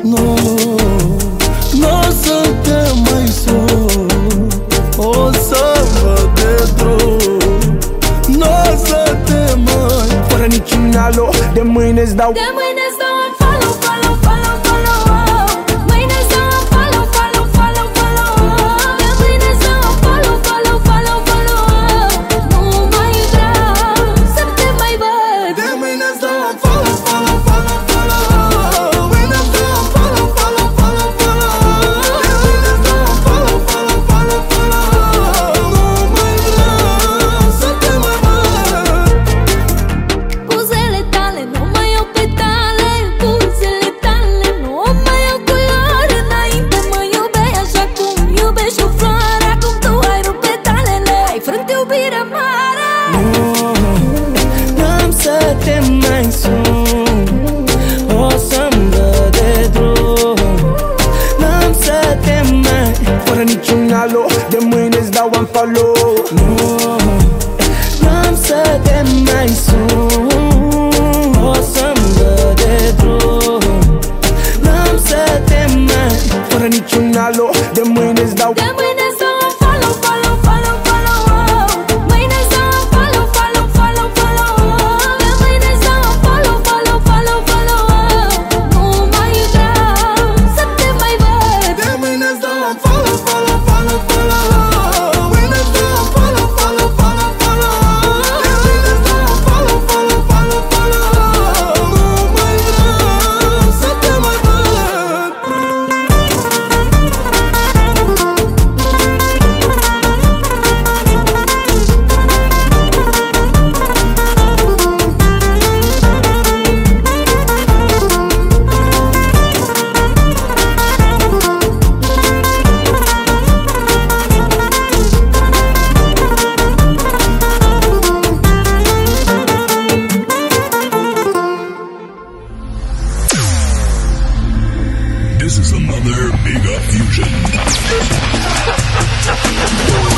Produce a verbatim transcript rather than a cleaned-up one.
Nu, n-o să te mai sun, o să văd de drum. N-o să te mai, fără niciun alo, de mâine-ți dau, de mâine-ți dau un follow, follow, follow, follow. Mâine-ți dau un follow, follow, follow, follow. De mâine-ți dau un follow, follow, follow, follow. Nu mai vreau să te mai văd. de mâine-ți dau un follow, follow, follow, follow. Mâine-ți dau un follow, follow, follow, follow. De mâine-ți dau un follow, follow, follow, follow. Nu mai vreau să te mai văd. Buzele tale nu mai au petale, buzele tale nu mai au culoare. Înainte mă iubeai așa cum iubești o floare. Acum tu ai rupt petalele, ai frânt iubirea mare. n-am să te mai sun, o să-mi dă de drum. N-am să te mai, fără niciun alo, de mâine-ți dau un follow. Nu, n-am să te mai sun, o să-mi dă de drum. N-am să te mai, fără niciun alo, de mâine-ți dau, De mâine-ți dau un follow, follow, follow, follow. Mâine-ți dau un follow, follow, follow, follow. De mâine-ți dau un follow, follow, follow, follow. Nu mai vreau să te mai văd. De mâine-ți dau un follow, follow, follow, follow. Mâine-ți dau un follow, follow, follow, follow. De mâine-ți dau un follow, follow, follow, follow. Nu mai vreau să te mai văd. This is another Mega Fusion.